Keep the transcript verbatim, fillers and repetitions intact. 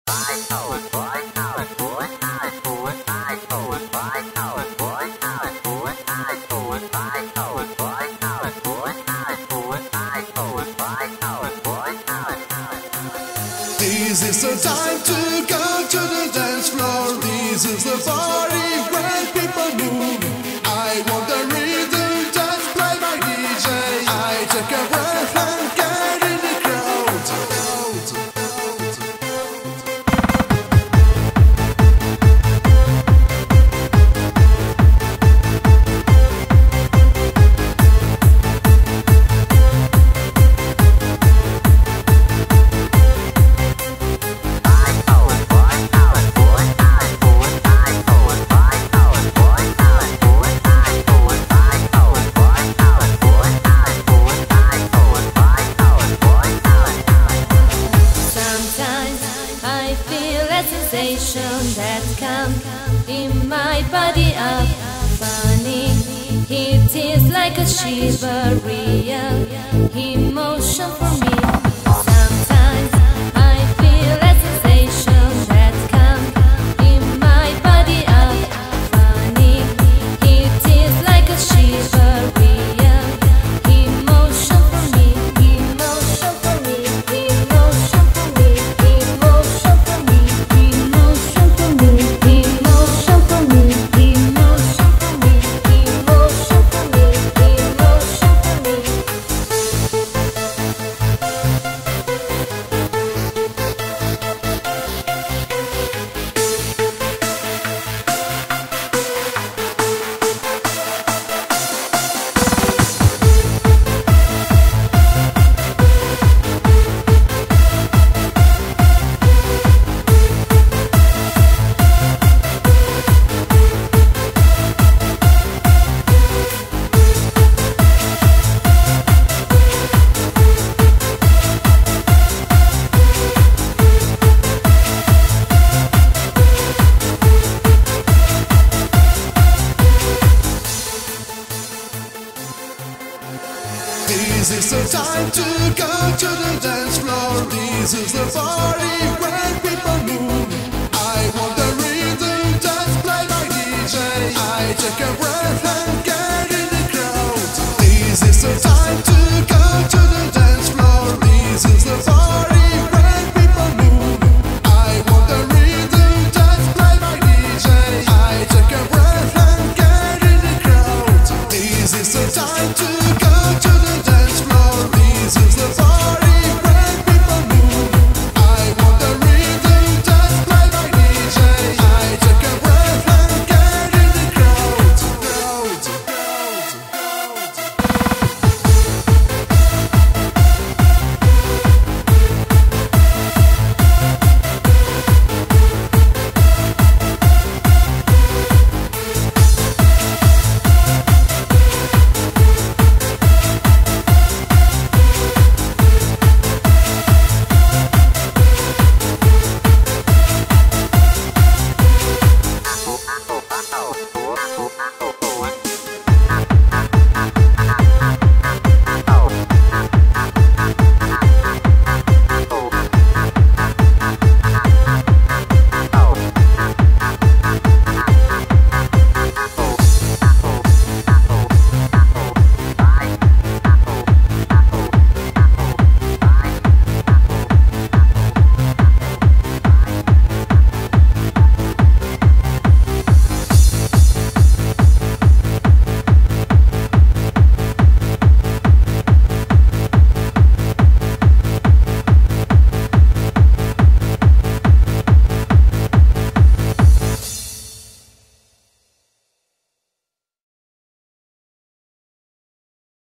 This is the time to go to the dance floor. This is the party where people move. I want the rhythm just play by D J. I take a breath and get in the crowd. That come in my body up funny. It is like a shiver, real emotion for me. Sometimes I feel a sensation that come in my body up funny. It is like a shiver, real emotion for me. Emotion for me, emotion for me, emotion for me. This is the time to go to the dance floor. This is the party where people move. I want the rhythm just play by D J. I take a breath and get in the crowd. This is the time.